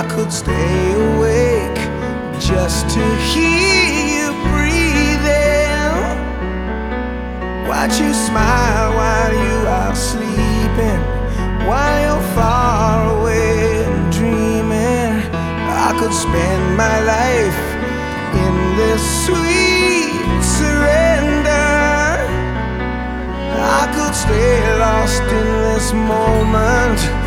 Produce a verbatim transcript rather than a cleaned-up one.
could stay awake just to hear you breathing. Watch you smile while you are sleeping, while you're far away and dreaming. I could spend my life in this sweet surrender. I could stay lost in this moment